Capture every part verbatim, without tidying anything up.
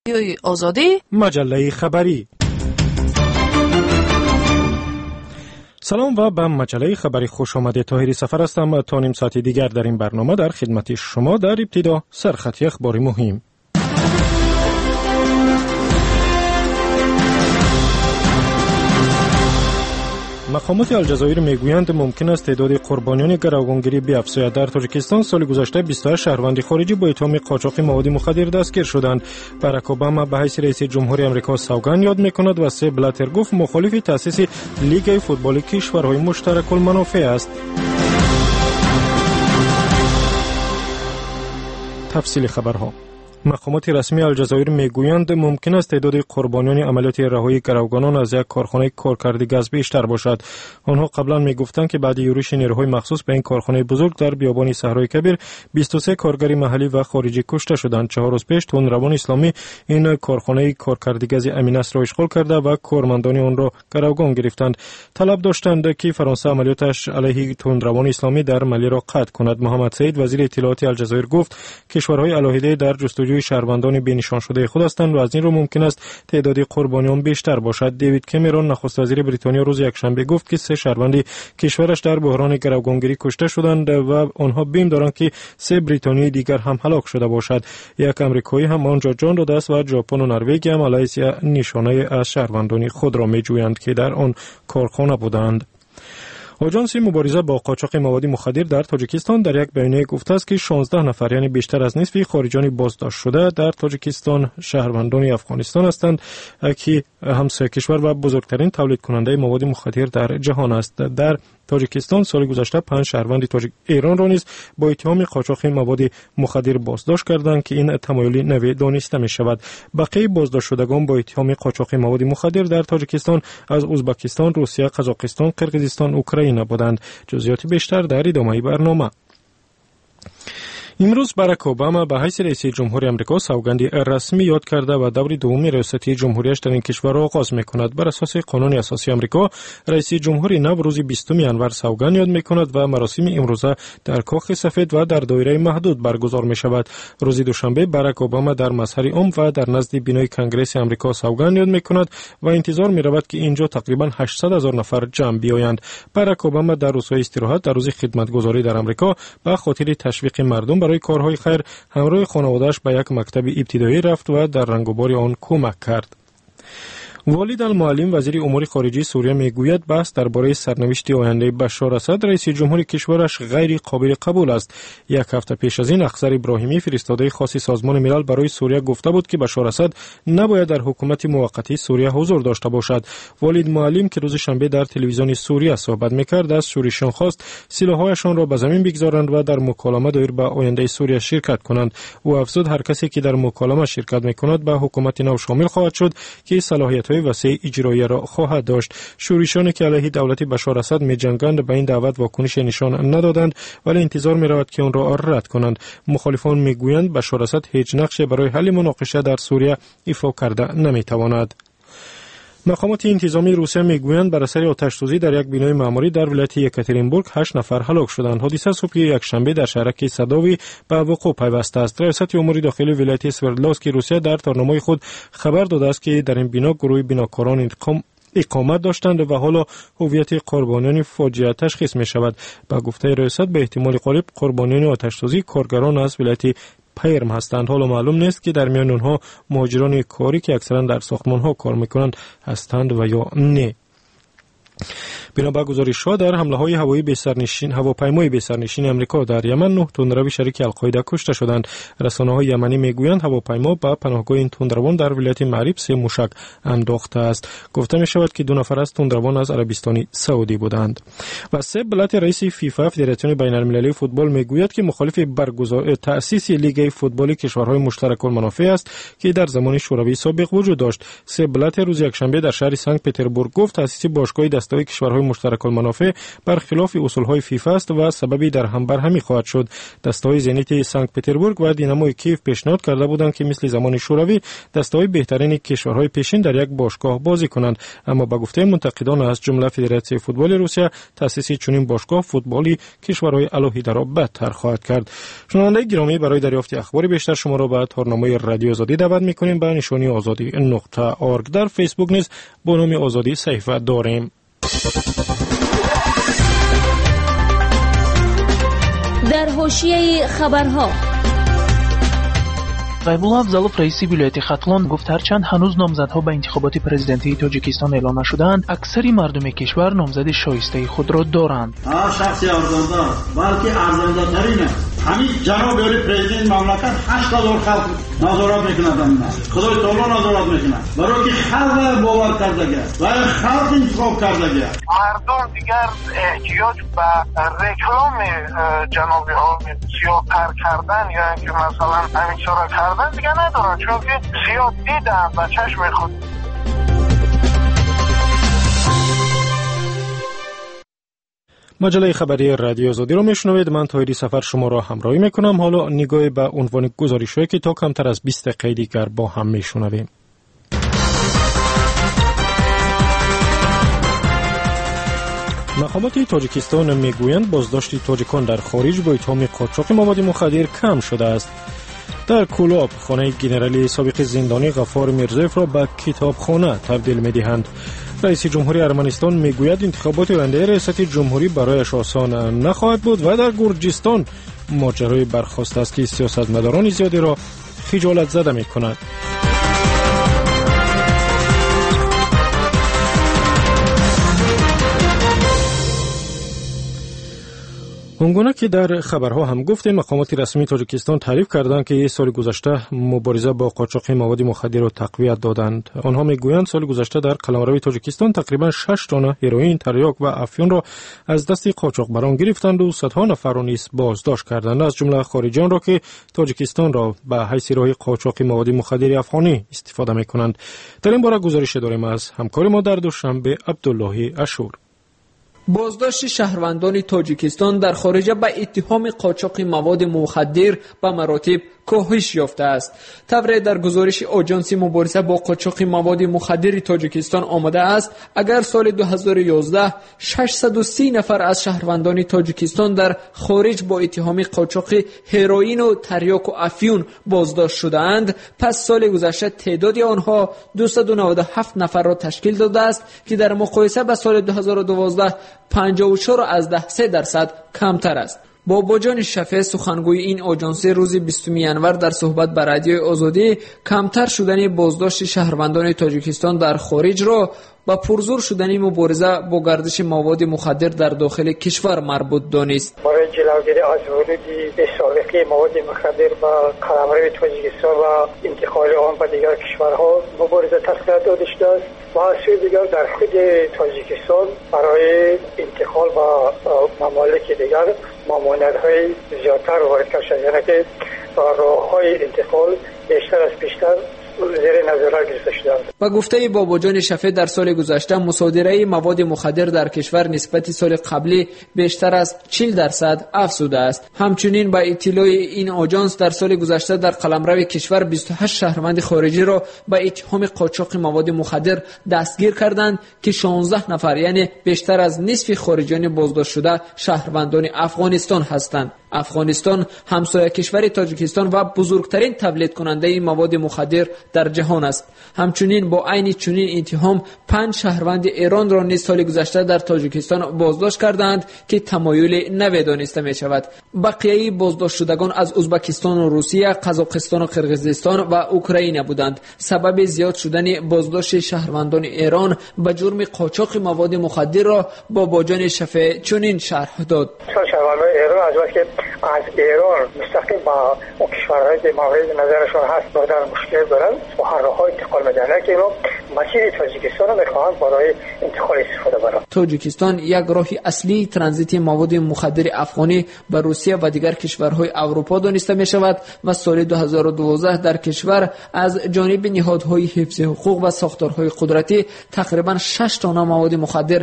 رادیوی آزادی، مجله خبری. سلام و به مجله خبری خوش آمدید. طاهری سفر هستم. تا نیم ساعت دیگر در این برنامه در خدمت شما. در ابتدا سرخط اخبار مهم. مقامات الجزایر میگویند ممکن است تعداد قربانیان گروگانگیری بیفزاید. در تاجیکستان سال گذشته بیست و هشت شهروند خارجی با اتهام قاچاق مواد مخدر دستگیر شدند. باراک اوباما به حیث رئیس جمهوری آمریکا سوگند یاد میکند و سپ بلاتر گفت مخالف تأسیس لیگ فوتبال کشورهای مشترک المنافع است. تفصیل خبرها. مقامات رسمی الجزایر میگویند ممکن است تعداد قربانیان عملیات رهایی گروگانان از یک کارخانه کارکردی گاز بیشتر باشد. آنها قبلا میگفتند که بعد یورش نیروهای مخصوص به این کارخانه بزرگ در بیابان صحرای کبیر بیست و سه کارگر محلی و خارجی کشته شدند. چهار روز پیش تندروان اسلامی این کارخانه کارکردی گاز امینس را اشغال کرده و کارمندان آن را گروگان گرفتند. طلب داشتند که فرانسه عملیاتش علیه تندروان اسلامی در ملی را قطع کند. محمد سعید وزیر اطلاعات الجزایر گفت کشورهای علاهده در جستجوی شهروندان بینشان شده خود هستند و از این رو ممکن است تعداد قربانیان بیشتر باشد. دیوید کامرون نخست وزیر بریتانیا روز یکشنبه گفت که سه شهروند کشورش در بحران گروگانگیری کشته شدند و آنها بیم دارند که سه بریتانیایی دیگر هم هلاک شده باشد. یک آمریکایی هم آنجا جان داده است و ژاپن و نروژ هم علیه نشانه از شهروندان خود را میجویند که در آن کارخانه بودند. آژانس مبارزه با قاچاق مواد مخدر در تاجیکستان در یک بیانیه گفته است که شانزده نفر یعنی بیشتر از نصف خارجیان بازداشت شده در تاجیکستان شهروندان افغانستان هستند که همسایه کشور و بزرگترین تولید کننده مواد مخدر در جهان است. در تاجیکستان سال گذشته پنج شهروند تاجیک ایران را نیز با اتهام قاچاق مواد مخدر بازداشت کردند که این تمایلی نوی دانسته می شود. بقیه بازداشت شدگان با اتهام قاچاق مواد مخدر در تاجیکستان از ازبکستان، روسیه، قزاقستان، قرقیزستان، اوکراین بودند. جزئیات بیشتر در ادامه برنامه. امروز باراک اوباما به حیث رئیس جمهوری آمریکا سوگند رسمی یاد کرده و دور دوم ریاستی جمهوریش در این کشور را آغاز می‌کند. بر اساس قانون اساسی آمریکا رئیس جمهوری نو روز بیستم ژانویه سوگند یاد می‌کند و مراسم امروزه در کاخ سفید و در دایره محدود برگزار می‌شود. روز دوشنبه باراک اوباما در مظهر عام و در نزد بینای کنگره آمریکا سوگند یاد می‌کند و انتظار می‌رود که اینجا تقریباً هشتصد هزار نفر جمع بیایند. باراک اوباما در روزهای استراحت در روز خدمتگزاری در آمریکا به خاطر تشویق مردم برای کارهای خیر همراه خانواده‌اش به یک مکتب ابتدایی رفت و در رنگ و بار آن کمک کرد. والد المعلم وزیر امور خارجه سوریه میگوید بحث درباره سرنوشت آینده بشار اسد رئیس جمهور کشورش غیر قابل قبول است. یک هفته پیش از این اخضر ابراهیمی فرستاده خاص سازمان ملل برای سوریه گفته بود که بشار اسد نباید در حکومت موقتی سوریه حضور داشته باشد. والد معلم که روز شنبه در تلویزیون سوریه صحبت میکرد از شورشیان خواست سلاح‌هایشان را به زمین بگذارند و در مکالمه دایر به آینده سوریه شرکت کنند. او افزود هر کسی که در مکالمه شرکت میکند به حکومت نو شامل خواهد شد که صلاحیت‌های وسیع اجرایی را خواهد داشت. شورشیانی که علیه دولت بشار اسد می‌جنگند به این دعوت واکنش نشان ندادند ولی انتظار می‌رود که آن را رد کنند. مخالفان می‌گویند بشار اسد هیچ نقشی برای حل مناقشه در سوریه ایفا کرده نمی‌تواند. مقامات انتظامی روسیه میگویند بر اثر آتش‌سوزی در یک بنای معماری در ولایت یکاترینبورگ هشت نفر هلاک شدند. حادثه صبح یکشنبه در شهرک سادوی به وقوع پیوسته است. ریاست امور داخلی ولایت سوردلاسک روسیه در تارنامه‌ی خود خبر داده است که در این بنا گروه بناکاران انتقام اقامت داشتند و حالا هویت قربانیان فاجعه تشخیص می شود. با گفته ریاست به احتمال غالب قربانیان آتش‌سوزی کارگران از ولایت پیرم هستند. حالا معلوم نیست که در میان آنها مهاجران کاری که اکثرا در ساختمان‌ها کار می‌کنند هستند و یا نه. بنابر گزارش‌ها در حمله‌های هوایی به سرنشین هواپیمای به سرنشین آمریکا در یمن نه تندرو شریک القاعده کشته شدند. رسانه‌های یمنی میگویند هواپیما به پناهگاه این تندروان در ولایت معریب سه موشک انداخته است. گفته می‌شود که دو نفر از تندروان از عربستان سعودی بودند. و سپ بلاتر رئیس فیفا فدراسیون بین‌المللی فوتبال میگوید که مخالف برگزار تأسیس لیگ فوتبال کشورهای مشترک المنافع است که در زمان شوروی سابق وجود داشت. سپ بلاتر روز یکشنبه در شهر سنت پترزبورگ گفت تأسیس باشگاه دست دسته‌های کشورهای مشترک المنافع برخلاف اصولهای فیفا است و سببی در هم برهمی خواهد شد. دسته‌های زنیت سنت پتربورگ و دینامو کیف پیشنهاد کرده بودند که مثل زمان شوروی دسته‌های بهترین کشورهای پیشین در یک باشگاه بازی کنند، اما با گفته منتقدان از جمله فدراسیون فوتبال روسیه تأسیس چنین باشگاه فوتبالی کشورهای علاهیده را بدتر خواهد کرد. شنونده گرامی، برای دریافت اخبار بیشتر شما را به تارنامه رادیو آزادی دعوت می‌کنیم. به نشانی آزادی نقطه اورگ در فیسبوک نیز با نام آزادی صفحه داریم. در حاشیه خبرها، غیبالله افضلوف رئیس ولایت ختلان گفت هرچند هنوز نامزدها به انتخابات پرزیدنتی تاجیکستان اعلام نشده‌اند، اکثری مردم کشور نامزد شایسته خود را دارند. هر شخصی ارزانده بلکه ارزانده ترینه. همین جناب علی پرزیدنت مملکت هشت هزار خلق نظارت میکنند. خدای تعالی نظارت میکنه برای که خلق باور کردگه و خلق انتخاب کردگه. مردم دیگر احتیاج به رکلام جناب عالی سیاه‌تر کردن یا اینکه مثلا همین چرا کردن دیگه ندارن، چون که زیاد دیدن و چشم خود. مجله خبری رادیو آزادی رو میشنوید. من طاهری سفر شما را همراهی میکنم. حالا نگاهی به عنوان گزارش‌هایی که تا کمتر از بیست دقیقه دیگر با هم میشنویم. مقامات تاجیکستان میگویند بازداشت تاجیکان در خارج با اتهام قاچاق مواد مخدر کم شده است. در کولاب خانه گنرالی سابق زندانی غفار میرزایف را به کتابخانه تبدیل می‌دهند. رئیس جمهوری ارمنستان میگوید انتخابات آینده ریاست جمهوری برایش آسان نخواهد بود و در گرجستان ماجرای برخاست است که سیاستمداران زیادی را خجالت زده می‌کند. اونگونه که در خبرها هم گفتیم، مقامات رسمی تاجیکستان تعریف کردند که یک سال گذشته مبارزه با قاچاق مواد مخدر را تقویت دادند. آنها میگویند سال گذشته در قلمرو تاجیکستان تقریبا شش تن هروئین، تریاک و افیون را از دست قاچاقبران گرفتند و صدها نفر را نیز بازداشت کردند، از جمله خارجیان را که تاجیکستان را به حیث راه قاچاق مواد مخدر افغانی استفاده میکنند. در این باره گزارش داریم از همکار ما در دوشنبه عبدالله اشور. بازداشت شهروندان تاجیکستان در خارج به اتهام قاچاق مواد مخدر به مراتب کاهش یافته است. طبری در گزارش آژانس مبارزه با قاچاق مواد مخدر تاجیکستان آمده است اگر سال دو هزار و یازده ششصد و سی نفر از شهروندان تاجیکستان در خارج با اتهام قاچاق هروئین و تریاک و افیون بازداشت شده‌اند، پس سال گذشته تعداد آنها دویست و نود و هفت نفر را تشکیل داده است که در مقایسه با سال دو هزار و دوازده پنجاه و چهار از ده سه درصد کمتر است. بابا جان شفیع سخنگوی این آژانس روز بیستم ینور در صحبت با رادیو آزادی کمتر شدن بازداشت شهروندان تاجیکستان در خارج را با پرزور شدن مبارزه با گردش مواد مخدر در داخل کشور مربوط دانست. برای جلوگیری از ورود سابقه مواد مخدر به قلمرو تاجیکستان و انتقال آن به دیگر کشورها مبارزه تسلیحات داده شده است و از سوی دیگر در خود تاجیکستان برای انتقال به ممالک دیگر ممانعت‌های زیادتر وارد کرده شده، یعنی که راه‌های انتقال بیشتر از پیشتر زیر نظر گرفته شده است. با گفته بابا جان شفیع در سال گذشته مصادره مواد مخدر در کشور نسبت سال قبلی بیشتر از چهل درصد افزوده است. همچنین با اطلاع این آژانس در سال گذشته در قلمرو کشور بیست و هشت شهروند خارجی را با اتهام قاچاق مواد مخدر دستگیر کردند که شانزده نفر یعنی بیشتر از نصف خارجیان بازداشت شده شهروندان افغانستان هستند. افغانستان همسایه کشور تاجیکستان و بزرگترین تولید کننده مواد مخدر در جهان است. همچنین با عین چنین اتهام پنج شهروند ایران را نیز سال گذشته در تاجیکستان بازداشت کردند که تمایل نوی دانسته می شود. بقیه بازداشت شدگان از ازبکستان و روسیه، قزاقستان و قرقیزستان و اوکراین بودند. سبب زیاد شدن بازداشت شهروندان ایران به جرم قاچاق مواد مخدر را بابا جان شفیع چنین شرح داد. شهروندان ایران از وقتی از ایران مستقیم با اون کشورهای مورد نظرشون هست و در مشکل دارن و هر راه‌های انتقال میدن که اینو مسیر تاجیکستان رو میخواهند برای انتقال استفاده برن. تاجیکستان یک راه اصلی ترانزیت مواد مخدر افغانی به روسیه و دیگر کشورهای اروپا دانسته می شود و سال دو هزار و دوازده در کشور از جانب نهادهای حفظ حقوق و ساختارهای قدرتی تقریبا شش تن مواد مخدر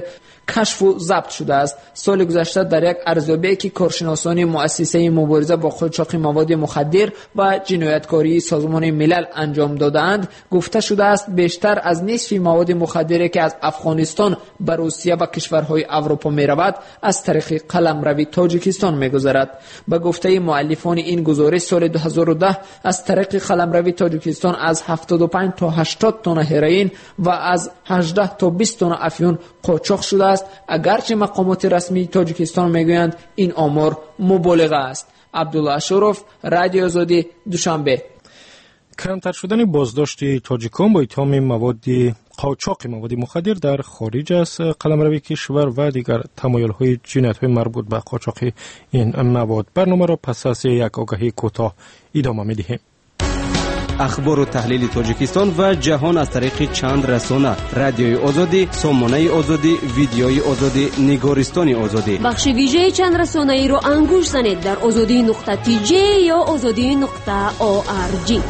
کشف و ضبط شده است. سال گذشته در یک ارزیابی که کارشناسان مؤسسه مبارزه با قاچاق مواد مخدر و جنایتکاری سازمان ملل انجام دادند گفته شده است بیشتر از نصف مواد مخدری که از افغانستان به روسیه و کشورهای اروپا می رود از طریق قلمرو تاجیکستان می گذرد. به گفته مؤلفان این گزارش سال دو هزار و ده از طریق قلمرو تاجیکستان از هفتاد و پنج تا هشتاد تن هروئین و از هجده تا بیست تن افیون قاچاق شده است، اگرچه مقامات رسمی تاجیکستان میگویند این آمار مبالغه است. عبدالله اشرف، رادیو آزادی، دوشنبه. کمتر شدن بازداشت تاجیکان با اتهام مواد قاچاق مواد مخدر در خارج از قلمرو کشور و دیگر تمایل‌های جنایت‌های مربوط به قاچاق این مواد. برنامه را پس از یک آگهی کوتاه ادامه می‌دهیم. اخبار و تحلیل تاجیکستان و جهان از طریق چند رسانه: رادیوی آزادی، سامانه آزادی، ویدیوی آزادی، نگارستان آزادی. بخش ویژه چند رسانه‌ای رو انگوش زنید در آزادی نقطه تی جی یا آزادی نقطه او آر جی.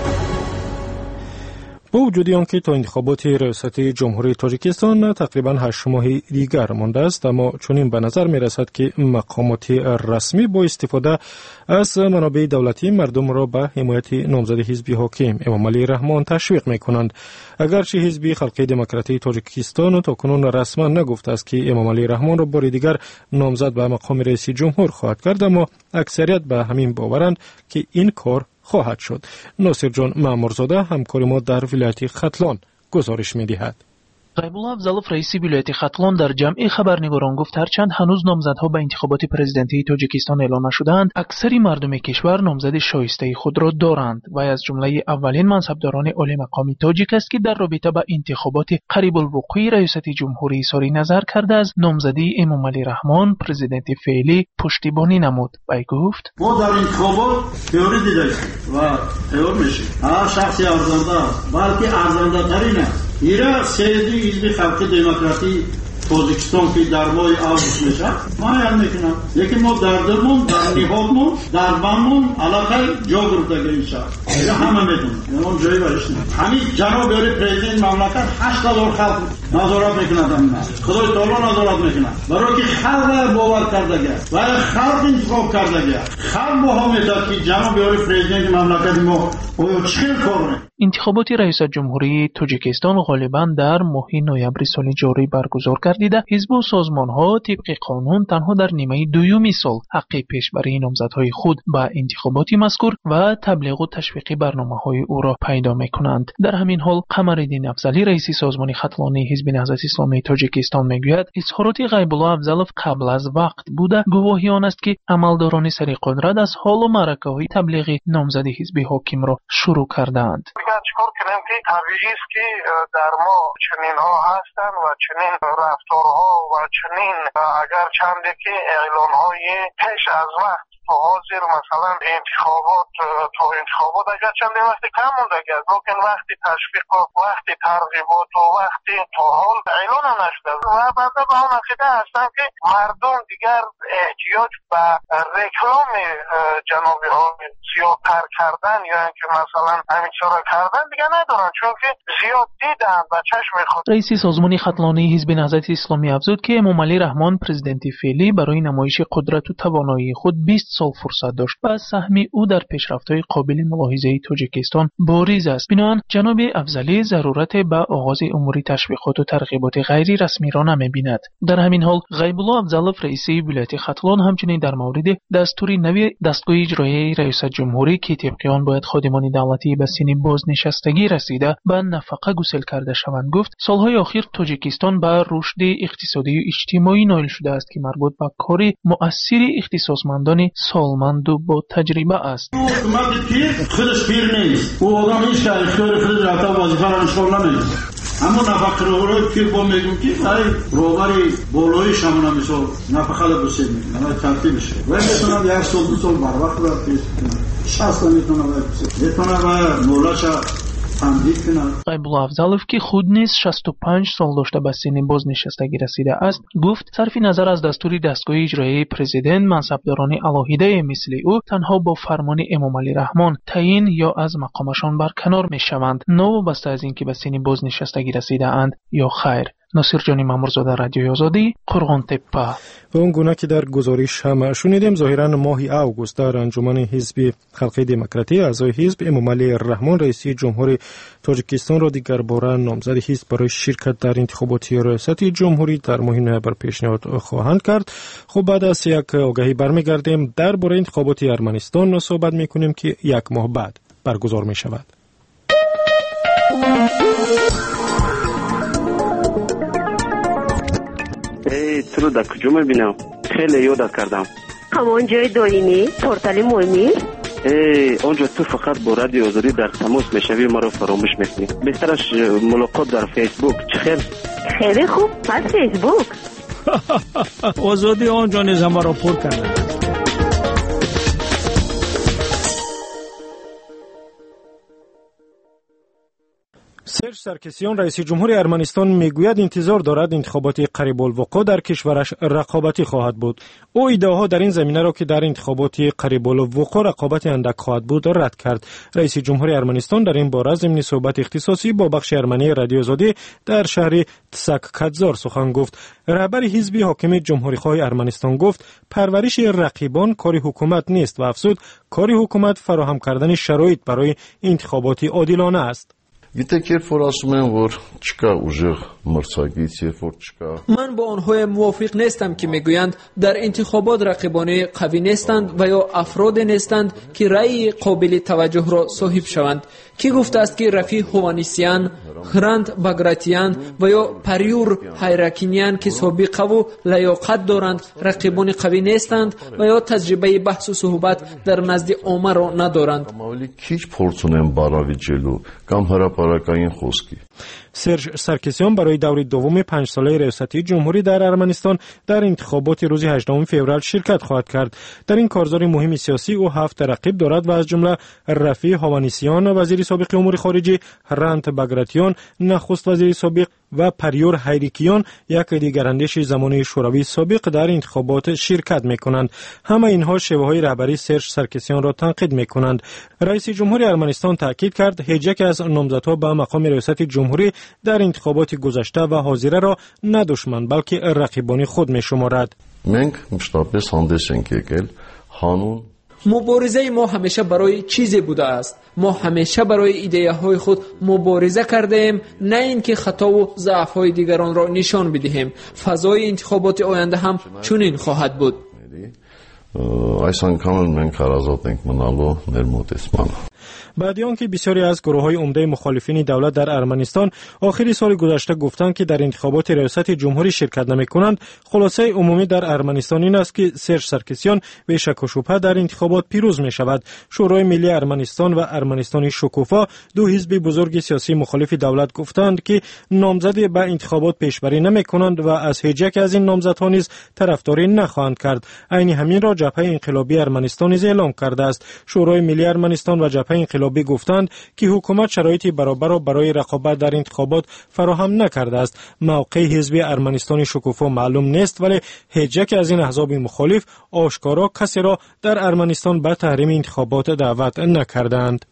با وجود آنکه تا انتخابات ریاستی جمهوری تاجیکستان تقریبا هشت ماه دیگر مانده است، اما چنین به نظر می رسد که مقامات رسمی با استفاده از منابع دولتی مردم را به حمایت نامزد حزب حاکم امام علی رحمان تشویق می کنند. اگرچه حزب خلق دموکراتی تاجیکستان تاکنون رسما نگفته است که امام علی رحمان را بار دیگر نامزد به مقام رئیس جمهور خواهد کرد، اما اکثریت به همین باورند که این کار خواهد شد. ناصر جان مامورزاده همکار ما در ولایت ختلان گزارش می‌دهد. غیب‌الله افضلوف رئیس ولایت ختلان در جمع خبرنگاران گفت هرچند هنوز نامزدها به انتخابات پرزیدنتی تاجیکستان اعلام نشده‌اند، اکثری مردم کشور نامزد شایسته خود را دارند و از جمله اولین منصبداران عالی مقامی تاجیک است که در رابطه با انتخابات قریب الوقوع ریاست جمهوری اظهار نظر کرده از نامزدی امام علی رحمان پرزیدنت فعلی پشتیبانی نمود. وی گفت: ما در انتخابات تئوری دیدیم و تئور میشیم. هر شخصی ارزنده بلکه ارزنده ترین است. ایرا سیدی حزب خلق دموکراتی تاجیکستان که در ماه آگوست میشه ما یاد میکنم، یکی ما در درمون در نهادمون در بامون علاقه جا گرفته گیشه ایرا همه میدونم اون جایی برش نیم. همین جناب یاری پریزیدنت مملکت هشت هزار خلق نظارت میکنند. همین خدای تعالی نظارت میکنند برای که خلق باور کرده گه و خلق انتخاب کرده گه خلق با هم میداد که جناب یاری پریزیدنت مملکت ما باید چه کار. انتخابات ریاست جمهوری تاجیکستان غالباً در ماه نوامبر سال جاری برگزار گردیده. حزب و سازمان‌ها طبق قانون تنها در نیمه دوم سال حق پیشبری نامزدهای خود به انتخابات مذکور و تبلیغ و تشویق برنامه‌های او را پیدا می‌کنند. در همین حال قمرالدین افضلی رئیس سازمان ختلانی حزب نهضت اسلامی تاجیکستان میگوید اظهارات غیب‌الله افضلوف قبل از وقت بوده گواهی آن است که عملداران سری قدرت از حال و معرکه‌های تبلیغ نامزد حزب حاکم را شروع کردند. چیکار کنیم که طبیعی است که در ما چنین ها هستن و چنین رفتارها و چنین اگر چنده که اعلان های پیش از وقت تا حاضر مثلا انتخابات تا انتخابات اگر چند وقتی کم مونده است، لیکن وقتی تشویق و وقتی ترغیبات و وقتی تا حال اعلان نشده و بعد به اون عقیده هستن که مردم دیگر احتیاج به رکلام جناب زیادتر کردن یا اینکه مثلا همین چرا کردن دیگه ندارن، چون که زیاد دیدن و چشم خود. رئیس سازمان ختلانی حزب نهضت اسلامی افزود که امام علی رحمان پرزیدنت فعلی برای نمایش قدرت و توانایی خود بیست سال فرصت داشت و سهم او در پیشرفت‌های قابل ملاحظه تاجیکستان بارز است. بنابراین جناب افضلی ضرورت به آغاز امور تشویقات و ترغیبات غیر رسمی را نمی‌بیند. در همین حال غیب‌الله افضلوف رئیس ولایت ختلان همچنین در مورد دستور نوی دستگاه اجرایی ریاست جمهوری که طبق آن باید خادمان دولتی به سن بازنشستگی رسیده به نفقه گسیل کرده شوند گفت سالهای اخیر تاجیکستان به رشد اقتصادی و اجتماعی نائل شده است که مربوط به کار مؤثر اختصاصمندان سالمند و با تجربه است. حکومت پیر خودش پیر نیست، او آدم هیچ که اختیار خود رفته وظیفه را انجام نمیده، اما نفقه رو پیر با میگم که برای روبری بالایی شما نمیشه نفقه را بسید میکنه برای ترتیب شه و میتونم یک سال دو سال بر وقت را پیش کنم شخص میتونم میتونم و مولاش غیب‌الله افضلوف که خود نیز شصت و پنج سال داشته به سن بازنشستگی رسیده است گفت صرف نظر از دستور دستگاه اجرایی پرزیدنت منصبداران علاهیده مثل او تنها با فرمان امام علی رحمان تعیین یا از مقامشان برکنار می شوند، نوابسته از اینکه به سن بازنشستگی رسیده اند یا خیر. ناصر جانی مامورزاده، رادیوی آزادی، قرغان تپه. و اون گونه که در گزارش هم شنیدیم، ظاهرا ماه اوگوست در انجمن حزب خلقی دموکراتی اعضای حزب امامعلی الرحمن رئیس جمهوری تاجیکستان را دیگر بار نامزد حزب برای شرکت در انتخابات ریاست جمهوری در ماه نوامبر پیشنهاد خواهند کرد. خب بعد از یک آگهی برمیگردیم درباره انتخابات ارمنستان صحبت میکنیم که یک ماه بعد برگزار می شود. ای تو در کجا میبینم؟ خیلی یادت کردم. همان جای دائمی پورتال مومی؟ ای اونجا تو فقط با رادیو آزادی در تماس میشوی، ما رو فراموش میکنی. بهترش ملاقات در فیسبوک. چه خیر؟ خیلی خوب، پس فیسبوک. آزادی آنجا نیز ما را پر کرده. سرژ سرکسیان رئیس جمهور ارمنستان میگوید انتظار دارد انتخابات قریب الوقوع در کشورش رقابتی خواهد بود. او ایده‌ها در این زمینه را که در انتخابات قریب الوقوع رقابت اندک خواهد بود رد کرد. رئیس جمهور ارمنستان در این باره ضمن صحبت اختصاصی با بخش ارمنی رادیو آزادی در شهر تسک کاتزار سخن گفت. رهبر حزب حاکم جمهوری‌خواه ارمنستان گفت پرورش رقیبان کار حکومت نیست و افزود کار حکومت فراهم کردن شرایط برای انتخابات عادلانه است. گیتک երբ որ ասում են որ չկա ուժեղ մրցակից, երբ որ չկա من با آنها موافق نیستم که میگویند در انتخابات رقیبان قوی نیستند و یا افراد نیستند که رأی قابل توجه را صاحب شوند. کی گفته است که رفیع هوانیسیان، هرند باگراتیان و یا پریور هایرکینیان که سابقه و لیاقت دارند رقیبان قوی نیستند و یا تجربه بحث و صحبت در نزد عامه را ندارند. ավելի քիչ փորձ ունեն բառավիճելու կամ հրապարակային խոսքի. سرژ سرکسیان برای دور دوم پنج ساله ریاستی جمهوری در ارمنستان در انتخابات روز هجدهم فوریه شرکت خواهد کرد. در این کارزار مهم سیاسی او هفت رقیب دارد و از جمله رفیع هوانیسیان وزیر سابق امور خارجه، هرند باگراتیان نخست وزیر سابق و پریور هایریکیان یک دیگر اندیش زمانه شوروی سابق در انتخابات شرکت میکنند. همه اینها شیوه‌های رهبری سرژ سرکسیان را تنقید میکنند. رئیس جمهور ارمنستان تاکید کرد هیچ یک از نامزدها به مقام ریاست جمهوری در انتخابات گذشته و حاضره را نه دشمن بلکه رقیبان خود میشمارد. Մենք մշտապես հանդես ենք եկել հանուն مبارزه ما همیشه برای چیزی بوده است. ما همیشه برای ایده های خود مبارزه کرده ایم، نه اینکه خطا و ضعف های دیگران را نشان بدهیم. فضای انتخابات آینده هم چنین خواهد بود. այս անգամ մենք հարազատ ենք մնալու ներմուծմանը. بعد آنکه بسیاری از گروه‌های عمده مخالفین دولت در ارمنستان آخر سال گذشته گفتند که در انتخابات ریاست جمهوری شرکت نمی‌کنند، خلاصه عمومی در ارمنستان این است که سرژ سرکسیان به شک و شبهه در انتخابات پیروز می‌شود. شورای ملی ارمنستان و ارمنستان شکوفا، دو حزب بزرگ سیاسی مخالف دولت، گفتند که نامزد به انتخابات پیشبری نمی‌کنند و از هیچ یک از این نامزدها نیز طرفداری نخواهند کرد. عین همین را جبهه انقلابی ارمنستان نیز اعلام کرده است. شورای ملی ارمنستان و جبهه انقلابی گفتند که حکومت شرایطی برابر را برای رقابت در انتخابات فراهم نکرده است. موقع حزب ارمنستان شکوفا معلوم نیست، ولی هیچ یک از این احزاب مخالف آشکارا کسی را در ارمنستان به تحریم انتخابات دعوت نکردند.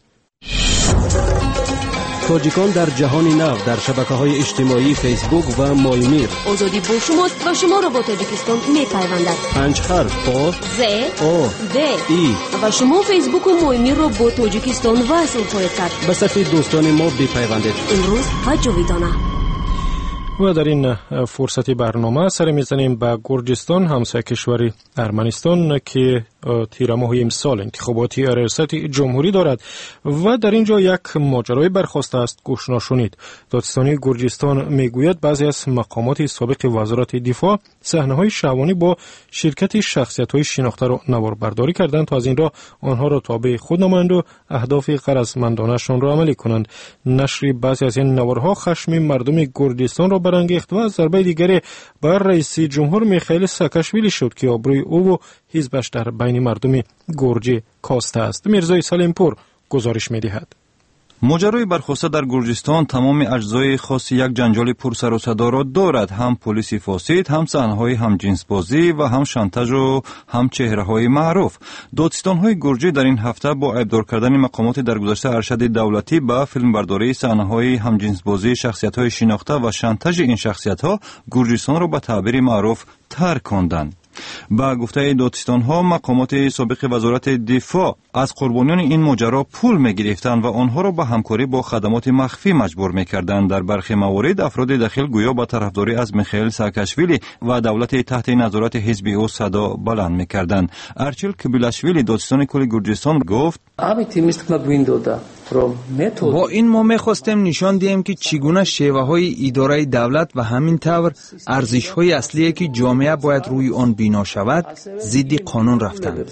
تاجیکان در جهان نو در شبکه‌های اجتماعی فیسبوک و مایمیر. آزادی با شماست و شما را با تاجیکستان می‌پیوندد. پنج حرف با ز او د ای و شما فیسبوک و مایمیر را با تاجیکستان وصل خواهید کرد. به صفحه دوستان ما بپیوندید. امروز حجویدانه. و در این فرصت برنامه سر میزنیم به گرجستان، همسایه کشور ارمنستان که تیر ماه امسال انتخاباتی ریاست جمهوری دارد و در اینجا یک ماجرای برخاسته است. گوش نشونید. دادستانی گرجستان میگوید بعضی از مقامات سابق وزارت دفاع صحنه‌های شبانه با شرکت شخصیت‌های شناخته را نواربرداری کردند تا از این راه آنها را تابع خود نمایند و اهداف غرضمندانه‌شان را عملی کنند. نشر بعضی از این نوارها خشم مردم گرجستان را برانگیخت و از ضربه دیگری بر رئیس جمهور میخائیل ساکاشویلی شد که آبروی او و حزبش در بین مردم گرجی کاسته است. میرزای سلیمپور گزارش می‌دهد. ماجرای برخواسته در گرجستان تمام اجزای خاص یک جنجال پرسر و صدا را دارد. هم پلیس فاسد، هم صحنه‌های هم جنس بازی و هم شانتاژ و هم چهره‌های معروف. دادستان‌های گرجی در این هفته با ابدار کردن مقامات درگذشته ارشد دولتی با فیلمبرداری صحنه‌های هم جنس بازی شخصیت‌های شناخته و شانتاژ این شخصیت‌ها گرجستان را به تعبیر معروف ترک کردند. با گفته دادستان‌ها مقامات سابق وزارت دفاع از قربانیان این ماجرا پول می‌گرفتند و آنها را به همکاری با خدمات مخفی مجبور می‌کردند. در برخی موارد افراد داخل گویا با طرفداری از میخائیل ساکاشویلی و دولت تحت نظارت حزب او صدا بلند می‌کردند. ارچیل کبیلاشویلی دادستان کل گرجستان گفت: با این ما می‌خواستیم نشان دهیم که چگونه شیوه‌های اداره دولت و همین طور ارزش‌های اصلی که جامعه باید روی آن بنا شود ضد قانون رفتند.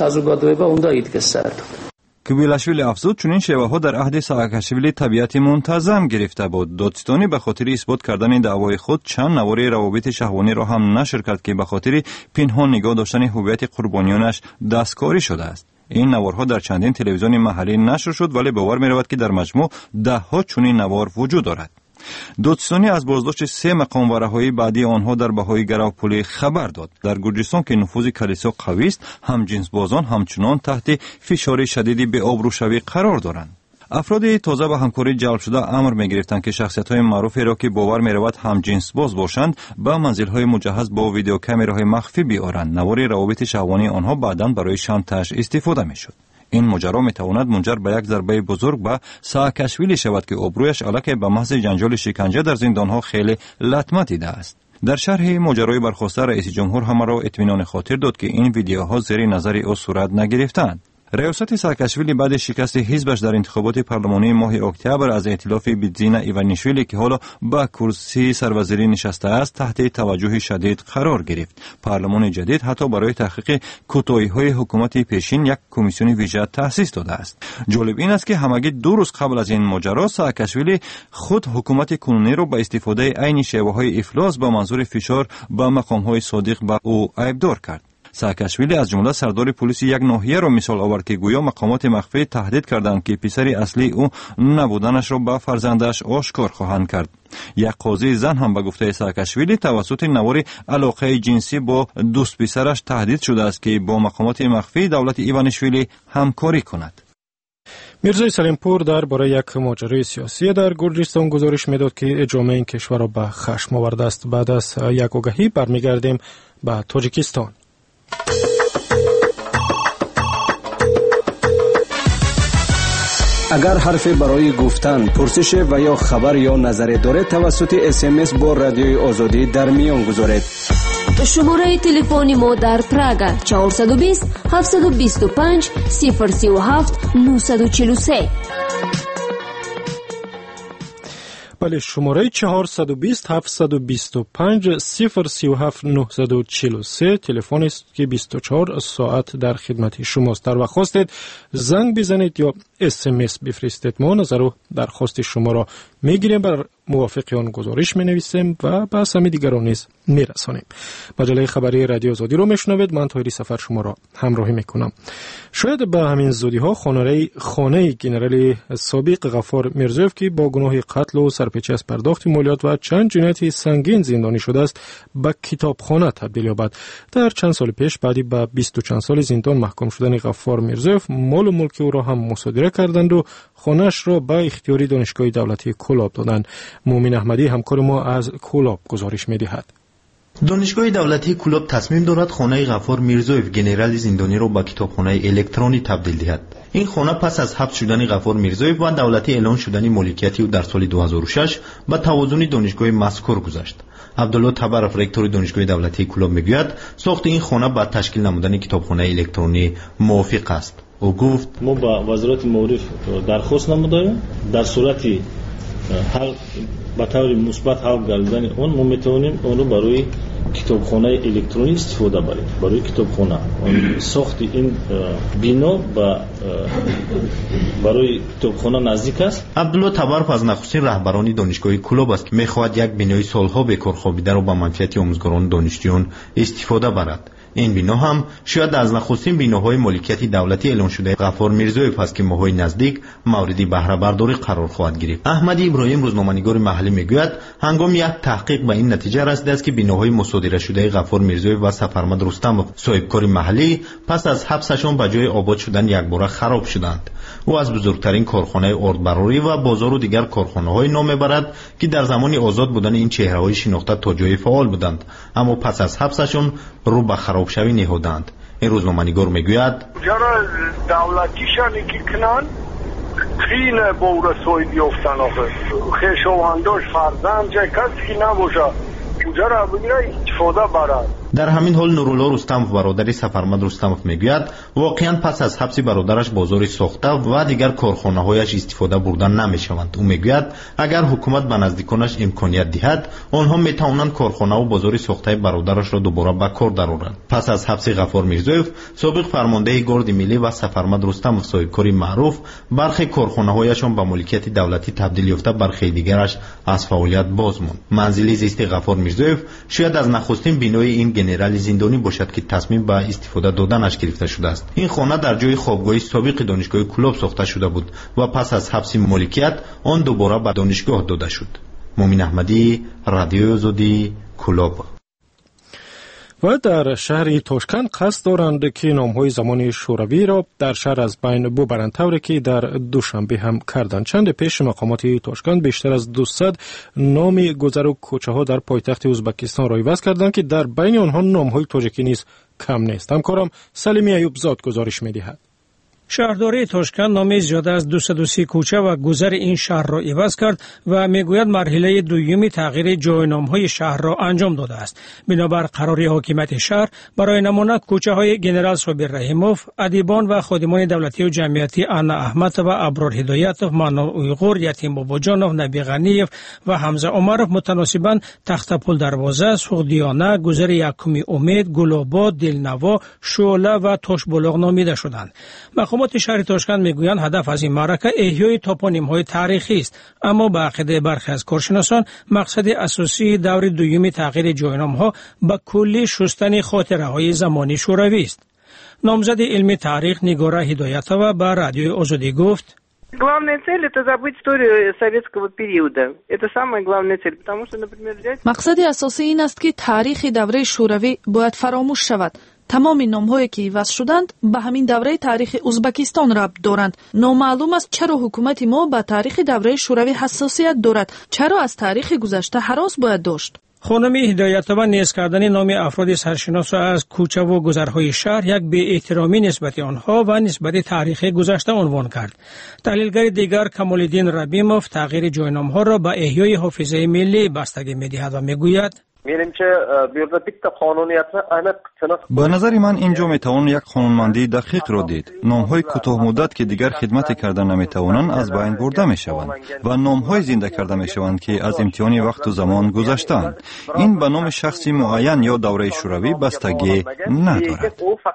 کبیلاشویلی افزود چنین شیوه‌ها در عهد ساکاشویلی طبیعت منتظم گرفته بود. دادستانی به خاطر اثبات کردن دعوای خود چند نواره روابط شهوانی را هم نشر کرد که به خاطر پنهان نگاه داشتن هویت قربانیانش دستکاری شده است. این نوارها در چندین تلویزیون محلی نشر شد، ولی باور می‌رود که در مجموع ده ها چنین نوار وجود دارد. دادستانی از بازداشت سه مقام و رهایی بعدی آنها در بهای گراوپولی خبر داد. در گرجستان که نفوذ کلیسا قوی است، هم جنس بازان همچنان تحت فشار شدیدی به آبروشوی قرار دارند. افراد تازه به همکاری جلب شده امر می‌گرفتند که شخصیت‌های معروفی را که باور می‌رود هم جنس باز باشند به منزل‌های مجهز با ویدیو کامراهای مخفی بیارند. نوار روابط شهوانی آنها بعداً برای شانتاژ استفاده می‌شد. این ماجرا می‌تواند منجر به یک ضربه بزرگ به ساکاشویلی شود که آبرویش الکی به محض جنجال شکنجه در زندان‌ها خیلی لطمه دیده است. در شرح ماجرای برخواسته رئیس جمهور همه را اطمینان خاطر داد که این ویدیوها زیر نظر او صورت نگرفتند. ریاست ساکاشویلی بعد شکست حزبش در انتخابات پارلمانی ماه اکتبر از ائتلاف بیدزینا ایوانیشویلی که حالا با کرسی سروزیری نشسته است تحت توجه شدید قرار گرفت. پارلمان جدید حتی برای تحقیق کوتاهی‌های حکومت پیشین یک کمیسیون ویژه تأسیس داده است. جالب این است که همگی دو روز قبل از این ماجرا ساکاشویلی خود حکومت کنونی را با استفاده عین شیوه‌های افلاس با منظور فشار به مقام‌های صادق به او ابدار کرد. ساکاشویلی از جمله سردار پلیس یک ناحیه را مثال آورد که گویا مقامات مخفی تهدید کردند که پسر اصلی او نبودنش را به فرزندش آشکار خواهند کرد. یک قاضی زن هم به گفته ساکاشویلی توسط نوار علاقه جنسی با دوست پسرش تهدید شده است که با مقامات مخفی دولت ایوانیشویلی همکاری کند. میرزای سلیمپور درباره یک ماجرای سیاسی در گرجستان گزارش میداد که جامعه این کشور را به خشم آورده است. بعد از یک آگهی برمیگردیم به تاجیکستان. اگر حرفی برای گفتن، پرسش و یا خبر یا نظری دارید توسط اس ام اس با رادیوی آزادی در میان گذارید. شماره تلفنی ما در پراگ چهارصد و بیست هفتصد و بیست و پنج صفر سی و هفت نهصد و چهل و سه. بله، شماره چهارصد و بیست هفتصد و بیست و پنج صفر سی و هفت نهصد و چهل و سه تلفن است که بیست و چهار ساعت در خدمت شماست. در وقت خواستید زنگ بزنید یا اس ام اس بفرستید. ما نظر و درخواست شما را میگیریم، بر موافق آن گزارش می نویسیم و به اسامی دیگران نیز می رسانیم. مجله خبری رادیو آزادی رو میشنوید. من طاهری سفر شما را همراهی میکنم. شاید به همین زودی ها خانه خانه جنرال سابق غفار میرزویف که با گناه قتل و سرپیچی از پرداخت مالیات و چند جنایت سنگین زندانی شده است به کتابخانه تبدیل یابد. در چند سال پیش بعدی به بیست و چند سال زندان محکوم شدن غفار میرزویف مال و ملک او را هم مصادره کردند و خانه‌اش را به اختیاری دانشگاه دولتی کولاب دادند. مومن احمدی همکار ما از کولاب گزارش می‌دهد. دانشگاه دولتی کولاب تصمیم دارد خانه غفار میرزویف جنرال زندانی را به کتابخانه الکترونی تبدیل دهد. این خانه پس از حبس شدن غفار میرزویف و دولتی اعلان شدن مالکیت او در سال دو هزار و شش به توازن دانشگاه مذکور گذشت. عبدالله تبرف رکتور دانشگاه دولتی کولاب میگوید ساخت این خانه با تشکیل نمودن کتابخانه الکترونی موافق است. او گفت ما با وزارت معارف درخواست نمودیم، در صورت حل به طور مثبت حل گردیدن اون ما میتونیم اون رو برای کتابخانه الکترونی استفاده بریم. برای کتابخانه ساخت این بنا با برای کتابخانه نزدیک است. عبدالله تبرف از نخستین رهبران دانشگاه کولاب است که میخواهد یک بنای سالها به کار خوابیده را به منفعت آموزگاران دانشجویان استفاده برد. این بنا هم شاید از نخستین بناهای ملکیت دولتی اعلام شده غفار میرزویف است که ماهای نزدیک مورد بهره برداری قرار خواهد گرفت. احمد ابراهیم روزنامه‌نگار محلی میگوید هنگام یک تحقیق به این نتیجه رسیده است که بناهای مصادره شده غفار میرزویف و سفرمد رستمov صاحبکار محلی پس از حبسشان به جای آباد شدن یکباره خراب شدند. او از بزرگترین کارخانه اردبراری و بازار و دیگر کارخانه‌های نام میبرد که در زمان آزاد بودن این چهره‌های شناخته تا جای فعال بودند، اما پس از حبسشان رو به خرابشوی نهادند. این روزنامه‌نگار میگوید جرا دولتیشانی که کنن خیلی بور سوید یافتن آخه خیشوانداش فرزند جای کسی که نباشه جرا بگیره استفاده برد. در همین حال نورالله رستمov برادری سفرمد رستمov میگوید واقعا پس از حبس برادرش بازاری ساخته و دیگر کارخانه‌هایش استفاده بردن نمیشوند. او میگوید اگر حکومت به نزدیکانش امکانیت دهد آنها میتوانند کارخانه و بازاری ساخته برادرش را دوباره به کار درآورند. پس از حبس غفار میرزویف سابق فرمانده گارد ملی و سفرمد رستمov صاحبکاری معروف برخی کارخانه‌هایشان به ملکیت دولتی تبدیل یافته، برخی دیگرش از فعالیت باز ماند. منزل زیست غفار میرزویف شاید از نخستین بنای این گنرال زندانی باشد که تصمیم به استفاده دادنش گرفته شده است. این خانه در جای خوابگاه سابق دانشگاه کلوب ساخته شده بود و پس از حبس مالکیت آن دوباره به دانشگاه داده شد. مومن احمدی، رادیو آزادی، کلوب. و در شهر تاشکند قصد دارند که نامهای زمان شوروی را در شهر از بین ببرند، طوری که در دوشنبه هم کردند. چند پیش مقامات تاشکند بیشتر از دویست نام گذر و کوچه ها در پایتخت ازبکستان را عوض کردند که در بین آنها نامهای تاجیکی نیز کم نیست. همکارم سلیمی ایوب زاد گزارش می‌دهد. شهرداری تاشکند نام زیاده از دویست و سی کوچه و گذر این شهر را عوض کرد و میگوید مرحله دومی تغییر جاینام‌های شهر را انجام داده است. بنابر قراری حاکمیت شهر برای نمونه کوچه های گنرال صابر رحیموف، ادیبان و خادمان دولتی و جمعیتی انا احمد و ابرار هدایتوف، مانا اویغور، یتیم باباجانوف، نبی غنیف و حمزه عمرов متناسباً تختپل دروازه، سوغدیانه، گذر یکمی امید، گلاباد، دلنوا، شعله و تاشبلاغ نامیده شدند. مقامات شهر تاشکند میگویند هدف از این معرکه احیای توپونیم‌های تاریخی است، اما به عقیده برخی از کارشناسان مقصد اساسی دور دوم تغییر جاینام‌ها به کلی شستن خاطره‌های زمانی شوروی است. نامزد علمی تاریخ نگاره هدایتова به رادیو آزادی گفت: Главная цель это забыть историю советского периода. Это самая главная цель, потому что, например, взять مقصد اساسی این است که تاریخ دوره شوروی باید فراموش شود. تمام نام‌هایی که عوض شدند به همین دوره تاریخ ازبکستان ربط دارند. نامعلوم است چرا حکومت ما به تاریخ دوره شوروی حساسیت دارد، چرا از تاریخ گذشته هراس باید داشت. خانم هدایتова نیز کردن نام افراد سرشناس از کوچه و گذرهای شهر یک بی احترامی نسبت آنها و نسبت تاریخ گذشته عنوان کرد. تحلیلگر دیگر کمال‌الدین ربیموف تغییر جاینام‌ها را به احیای حافظه ملی بستگی می‌دهد و می‌گوید: به نظر من اینجا میتوان یک قانونمندی دقیق را دید. نامهای کوتاه مدت که دیگر خدمت کردن نمیتوانند از بین برده میشوند و نامهای زنده کرده میشوند که از امتحان وقت و زمان گذشتند. این به نام شخصی معین یا دوره شوروی بستگی ندارد.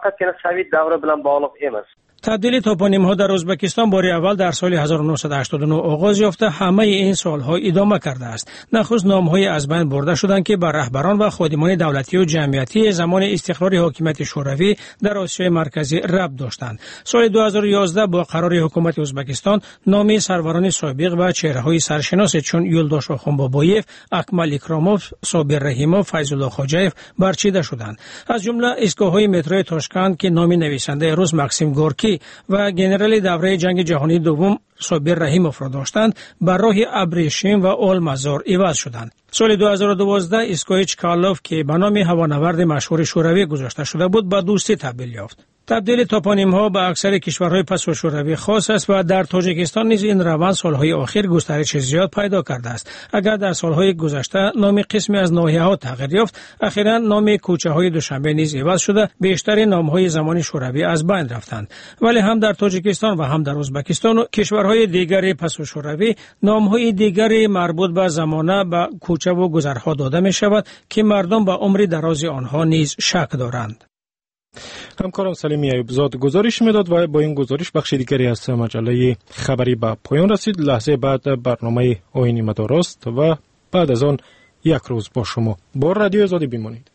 تبدیل توپونیم ها در ازبکستان بار اول در سال هزار و نهصد و هشتاد و نه آغاز یافته، همه این سالها ادامه کرده است. نخست نام های از بین برده شدند که بر رهبران و خادمان دولتی و جمعیتی زمان استقرار حاکمیت شوروی در آسیای مرکزی ربط داشتند. سال دو هزار و یازده با قرار حکومت ازبکستان نام سروران سابق و چهره های سرشناس چون یولداش آخونبابایف، اکمل اکراموف، صابر رحیموف، فیض الله خواجه‌ایف برچیده شدند. از جمله ایستگاه های مترو تاشکند که نام نویسنده روس ماکسیم گورکی و گنرال دوره جنگ جهانی دوم صابر رحیموف را داشتند، بر راه ابریشم و آلمازار عوض شدند. سال دو هزار و دوازده ایستگاه چکالوف که به نام هوانورد مشهور شوروی گذاشته شده بود به دوستی تبدیل یافت. تبدیل توپونیم ها به اکثر کشورهای پس از شوروی خاص است و در تاجیکستان نیز این روند سالهای اخیر گسترش زیاد پیدا کرده است. اگر در سالهای گذشته نام قسمی از ناحیه‌ها تغییر یافت، اخیراً نام کوچه‌های دوشنبه نیز عوض شده، بیشتر نام‌های زمان شوروی از بین رفتند. ولی هم در تاجیکستان و هم در ازبکستان و کشورهای دیگر پس از شوروی نام‌های دیگری مربوط به زمانه به کوچه و گذرها داده می‌شود که مردم به عمر دراز آنها نیز شک دارند. همکارم سلیمی ایوب زاد گزارش میداد و با این گزارش بخش دیگری از مجله خبری به پایان رسید. لحظه بعد برنامه آیین مدار است و بعد از آن یک روز با شما با رادیو آزادی بمانید.